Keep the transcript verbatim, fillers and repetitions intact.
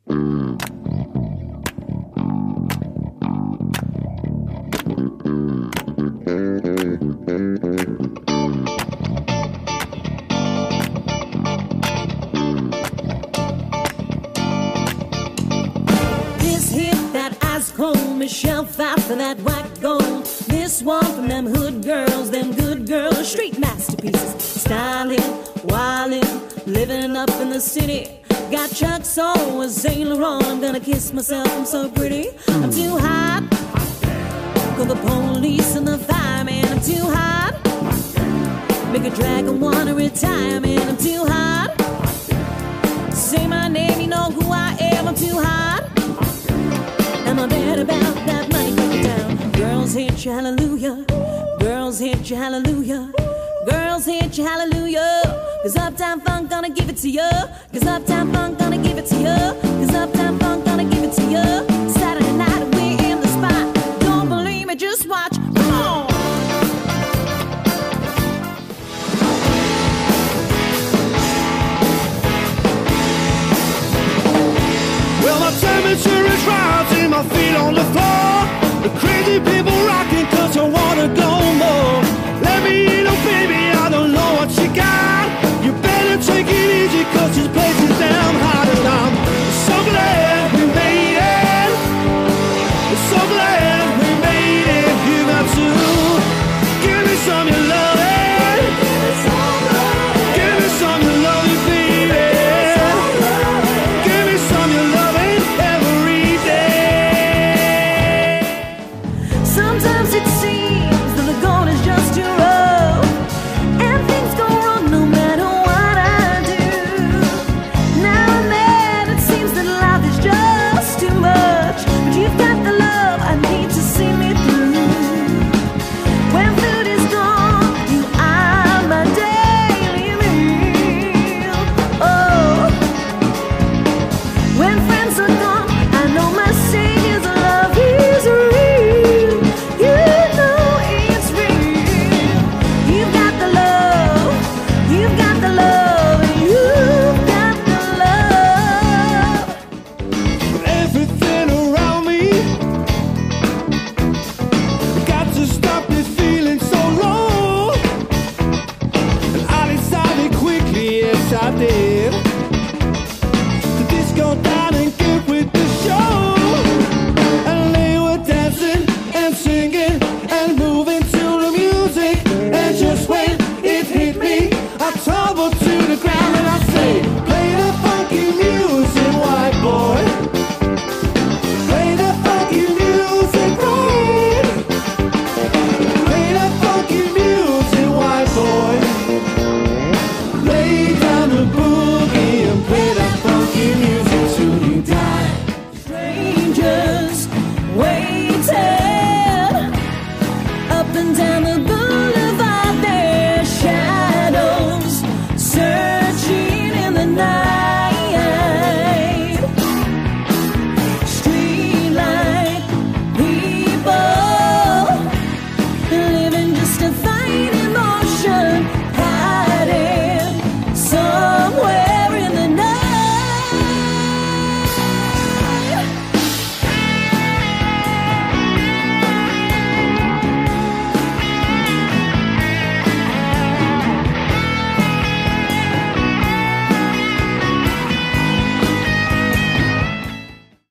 Michelle Pfeiffer, that white gold. This one from them hood girls, them good girls, street masterpieces. Styling, wildin', living up in the city. Got Chuck Soul with Saint Laurent. I'm gonna kiss myself, I'm so pretty. I'm too hot. Call the police and the fireman. I'm too hot. Make a dragon wanna retire, man. I'm too hot. Say my name, you know who I am. I'm too hot. I'm a bad about that money, break it down. Girls hit you, hallelujah. Girls hit you, hallelujah. Girls hit you, hallelujah. Cause Uptown Funk gonna give it to you. Cause Uptown Funk gonna give it to you.